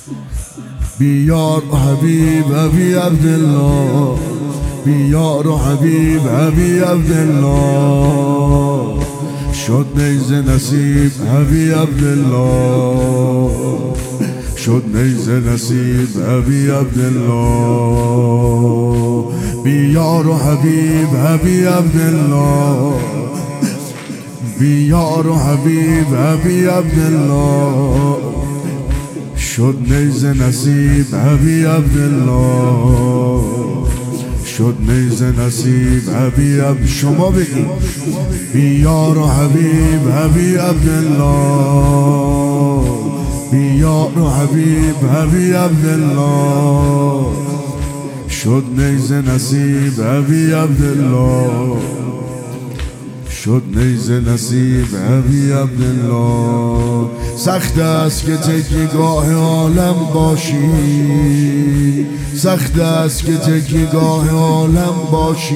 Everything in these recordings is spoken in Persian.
بیار حبیب ابی عبدالله، بیار حبیب ابی عبدالله، شد نیزه نصیب ابی عبدالله، شد نیزه نصیب ابی عبدالله. بیار حبیب ابی عبدالله، بیار حبیب ابی عبدالله، شد نیزه نصیب ابی عبدالله، شد نیزه نصیب ابی عبدالله. شما بگید بیار حبیب ابی عبدالله، بیار حبیب ابی عبدالله، شد نیزه نصیب ابی عبدالله، شد نیزه نصیب ابی عبدالله. سخت است که تکیه‌گاه عالم باشی، سخت است که تکیه‌گاه عالم باشی،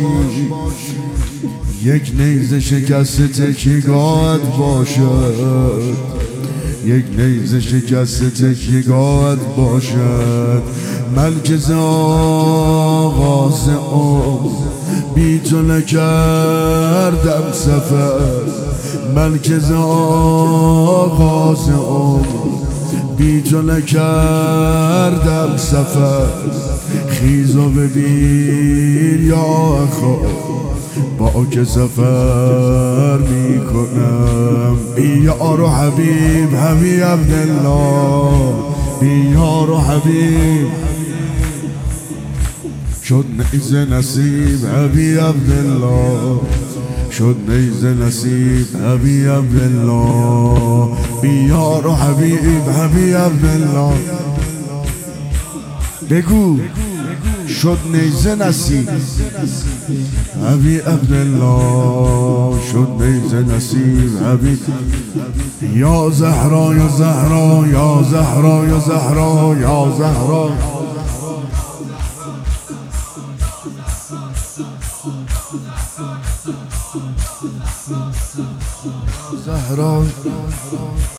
یک نیزه شکست تکیه‌گاهت باشد، یک نیزه شکست تکیه‌گاهت باشد. ملک آغاز عمر بی تو نکردم سفر، ملک آغاز عمر بی تو نکردم سفر. خیز و ببین یا خود با که سفر می کنم. بیار حبیب ابی عبدالله، بیار حبیب، شد نیزه نصیب ابی عبدالله، شد نیزه نصیب ابی عبدالله. بیار حبیب ابی عبدالله، بگو شد نیزه نصیب ابی عبدالله، شد نیزه نصیب ابی. یا زهرا یا زهرا یا زهرا یا زهرا یا زهرا، زهرا